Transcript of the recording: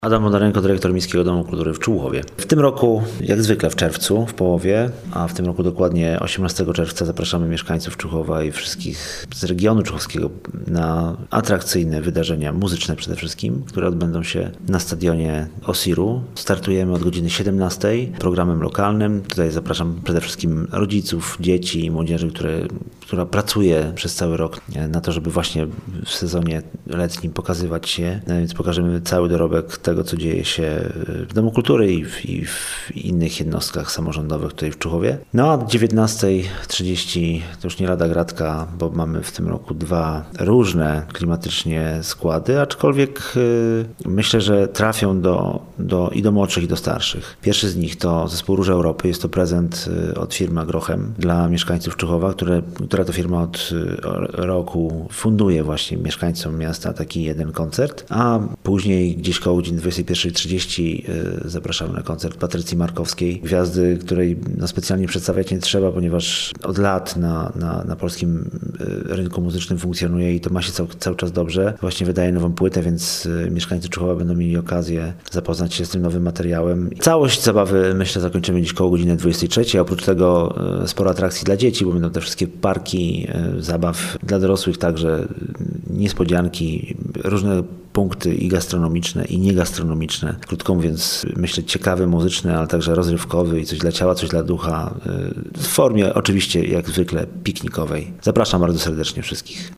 Adam Wodarenko, dyrektor Miejskiego Domu Kultury w Człuchowie. W tym roku, jak zwykle w czerwcu, w połowie, a w tym roku dokładnie 18 czerwca zapraszamy mieszkańców Człuchowa i wszystkich z regionu człuchowskiego na atrakcyjne wydarzenia muzyczne przede wszystkim, które odbędą się na stadionie Osiru. Startujemy od godziny 17 programem lokalnym. Tutaj zapraszam przede wszystkim rodziców, dzieci i młodzieży, która pracuje przez cały rok na to, żeby właśnie w sezonie letnim pokazywać się. Więc pokażemy cały dorobek tego, co dzieje się w Domu Kultury i w innych jednostkach samorządowych tutaj w Człuchowie. No a o 19:30 to już nie lada gratka, bo mamy w tym roku dwa różne klimatycznie składy, aczkolwiek myślę, że trafią i do młodszych, i do starszych. Pierwszy z nich to zespół Róże Europy. Jest to prezent od firmy Agrochem dla mieszkańców Człuchowa, która to firma od roku funduje właśnie mieszkańcom miasta taki jeden koncert, a później gdzieś koło godziny 21:30 zapraszamy na koncert Patrycji Markowskiej, gwiazdy, której specjalnie przedstawiać nie trzeba, ponieważ od lat na polskim rynku muzycznym funkcjonuje i to ma się cały czas dobrze. Właśnie wydaje nową płytę, więc mieszkańcy Człuchowa będą mieli okazję zapoznać się z tym nowym materiałem. Całość zabawy, myślę, zakończymy dziś koło godziny 23:00, a oprócz tego sporo atrakcji dla dzieci, bo będą te wszystkie parki zabaw dla dorosłych, także niespodzianki, różne punkty i gastronomiczne, i niegastronomiczne. Krótko mówiąc, myślę, ciekawy, muzyczny, ale także rozrywkowy i coś dla ciała, coś dla ducha. W formie oczywiście, jak zwykle, piknikowej. Zapraszam bardzo serdecznie wszystkich.